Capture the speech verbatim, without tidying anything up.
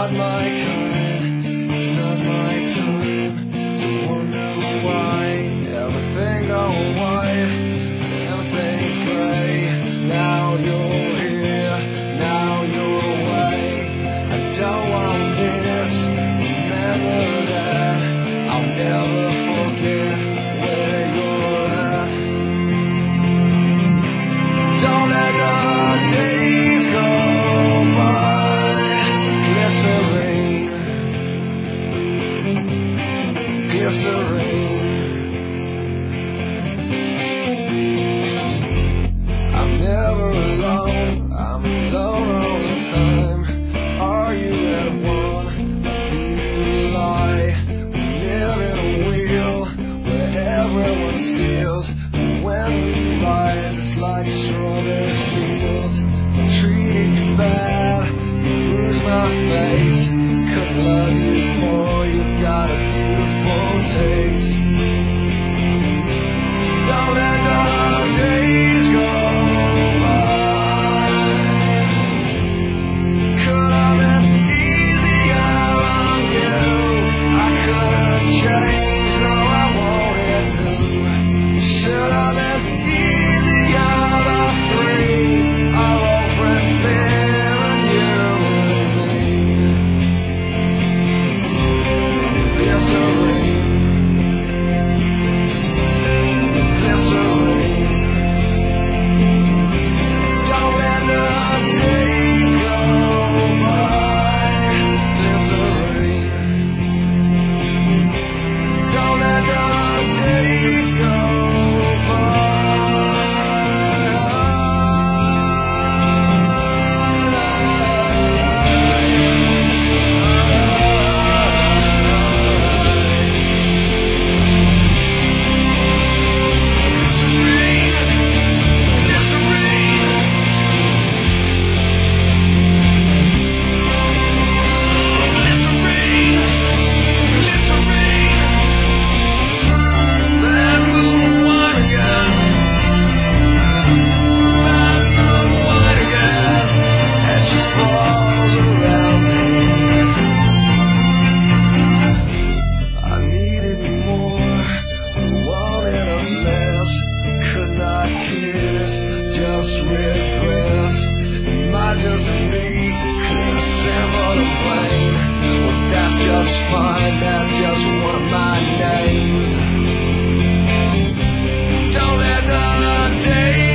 not my kind, it's not my time to wonder why everything goes white, everything's gray. Now you're here, now you're away. I don't want this, remember that. I'll never forget where you're at. Don't let the days go by. Glycerine, glycerine. I'm never alone, I'm alone all the time. Are you at one, or do you lie? We live in a wheel where everyone steals, and when we rise it's like strawberry fields. I'm treating you bad, you bruise my face. Couldn't love you more, you got a beautiful taste. Don't let the days go by. Could have been easier on you. I couldn't change, no I wanted to. You should have been easier. The three are over and fair, and you and me. Glycerine, glycerine. Don't let the days go by. Glycerine. Don't let the days go by. Just regress, just me, could assemble the brain. Well, that's just fine, that's just one of my names. Don't let the day